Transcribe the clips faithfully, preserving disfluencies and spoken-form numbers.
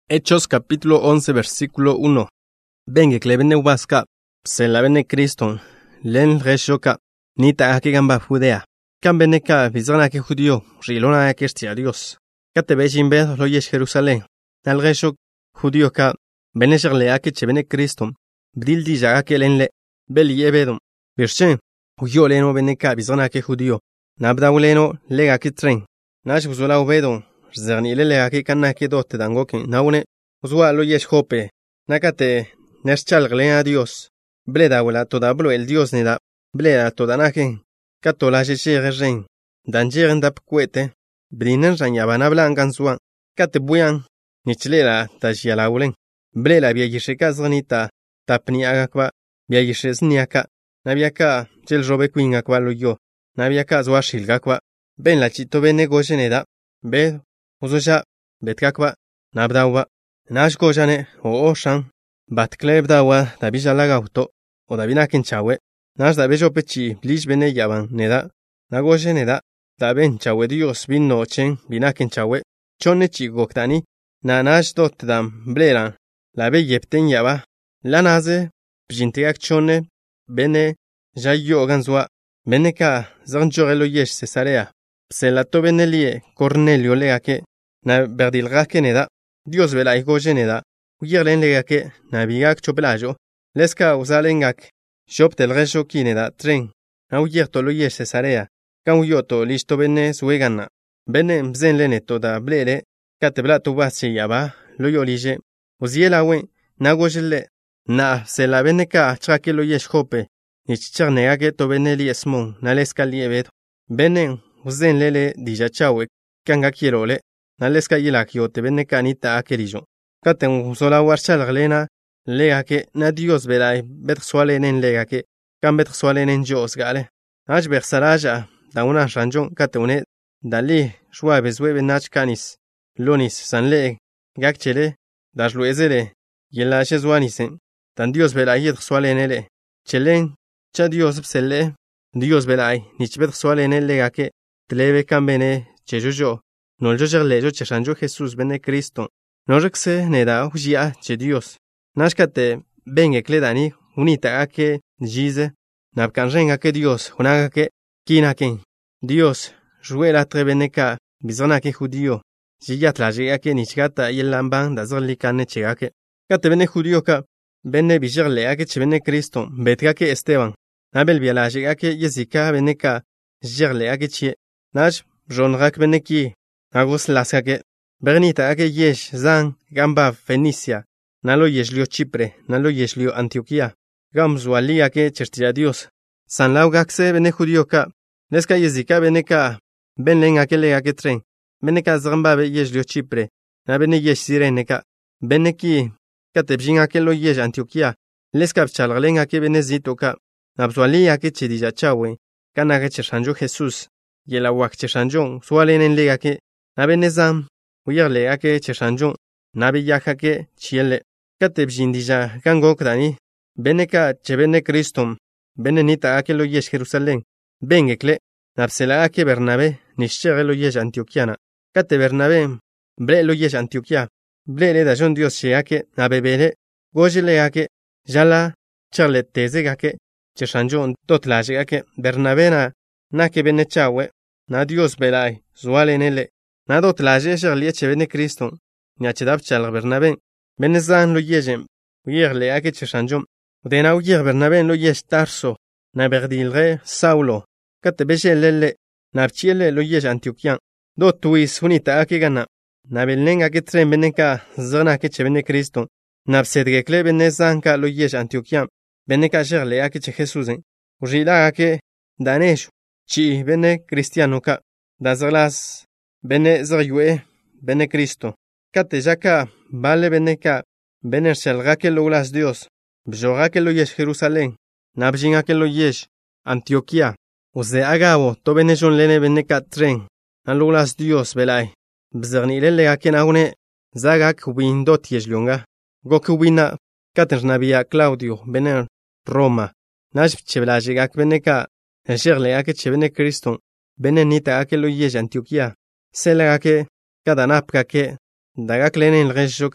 Hechos capítulo once versículo uno. Bengue klebene waska, selabene Cristo, len reshoka, nita ake gamba Judea. Kambeneka bizana ke judío, rilona ke estia Dios. Kate bejin be lo yesh Jerusalén. Al reshok judío ka benesherle ake chebene Cristo. Bdil di jaga ke lenle, bel yebedum. Birshen, uyo leno beneka bizana ke judío. Nabda uleno lega ke tren. Nash uzola ubedum. Zerni lele ake kanna ke dote dangoke naune uzwa lo yesh hope nakate neschal glea Dios bleda wala toda blo el Dios neda bleda toda naken katola jeche ren danger ndap kwete brinen ranyabana blancan suan kate buyan nichlera tashiala ulen blela biagishe kazanita tapni agakwa biagishe sniaka nabiaka jel robe kwingakwa lo yo nabiaka zwashilgakwa ben la chito bene gosheneda be Uzusha, betkakwa, nabdawa, nashko jane, o oshan, batkleb dawa, dabija lagauto, o dabinakin chawe, nash dabejo pechi, blich bene yaban, neda, nagoje neda, daben chawe dios bin nochen, binakin chawe, chonechi goktani, na nash dot dam, bleran, labe yepten yaba, lanaze, bjinteak chone, bene, jayo ganzwa, beneka, zanjorelo yesh cesarea. Selato benelie Cornelio leake na berdilgake neda Dios vela igoje neda uyerlen leake na bigak chopelajo leska usalengak shoptel resho kineda tren na uyerto lo yes cesarea kan uyoto listo bene suegana bene mzen leneto da blele kateblato basi yaba lo yolije uziela wen na gojelle na sela beneka chake lo yes hope ni chicharneake to beneli esmon na leska liebet benen Uzen lele dija chawe kanga kirole na leska yila kiote bene kanita akerijo katen usola warchal glena legake na Dios belai bet swalenen legake kan bet swalenen Dios gale aj bersaraja da una ranjon katune dali shwa bezwe nach kanis lonis sanle gakchele das luezele yela shezwanisen dan Dios belai yet swalenele chelen cha Dios pselle Dios belai nichbet swalenen legake Tlebe kambene chejojo no jojer lejo cheshanjo Jesús bene Cristo no rekse neda ujia che Dios nashkate benge kledani unita ake jize nabkanrenga ke Dios unaga ke kinaken Dios juela trebeneka bizona ke judío jiyatla jega nichgata yelamban dazorli kanne chegake kate bene judío ka bene bijerle ake chebene Cristo betka ke Esteban nabel biala jega ke yezika beneka jerle ake chie Nash, Jonrak beneki, Agos laskake, Bernita ake yesh, Zan, Gamba, Fenicia, Nalo yeshlio Chipre, Nalo yeshlio Antioquia, Gamzuali ake chertia Dios, San Laugakse bene judioka, Leska yezika beneka, Benlen akele ake tren, Beneka zamba be yeshlio Chipre, Na bene yesh sireneka, Beneki, Katebjin akelo yesh Antioquia, Leska chalglen ake benezitoka, Nabzuali ake chedija chawe, Kanake cheshanjo Jesús. Yela wak cheshanjon sualenen legake nabenezam uyerle ake cheshanjon nabe yakake chiele katebjindija gango krani beneka chebene Kristom benenita ake lo yesh Jerusalén bengekle napsela ake Bernabe nishche lo yesh Antioquiana kate Bernabe bre lo yesh Antioquia bre le da jon Dios sheake nabebele gojele ake jala charle tezegake cheshanjon totlaje ake Bernabe na nake benechawe na Dios belai zualenele na dot laje sherlie chebene Cristo nya chedap chal Bernabe benezan lo yejem uyerle ake cheshanjom dena uyer Bernabe lo yesh Tarso na berdilre Saulo katebeshelele na chiele lo yesh Antioquian dot tuis unita ake gana na belnen ake tren beneka zona ake chebene Cristo na psedgekle benezan ka lo yesh Antioquian beneka sherle ake che Jesusen ujila ake danesh Chi bene cristiano ka dazlas bene zayue bene Cristo kate jaka vale bene ka bene shelga ke lo las Dios bjora ke lo yesh Jerusalén nabjinga ke lo yesh Antioquia uze agavo to bene jon lene bene ka tren an lo las Dios belai bzerni lele ake naune zagak windot yeshlunga goku wina katernabia Claudio bene Roma nash chebla bene ka Sherle ake chebene Cristo, benenita ake lo yesh Antioquia, sele ake, kadanapka ke, dagak lenen reshoka,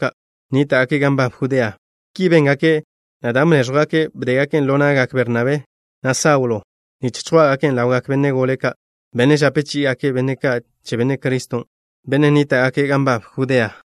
nita ake gamba Judea. Ki bengake, nadam nergake bregake lonagak Bernabé, na Saulo, ni chichwagake laugak bene goleka, bene japechi ake beneka che bene Cristo, bene nita ake gamba Judea.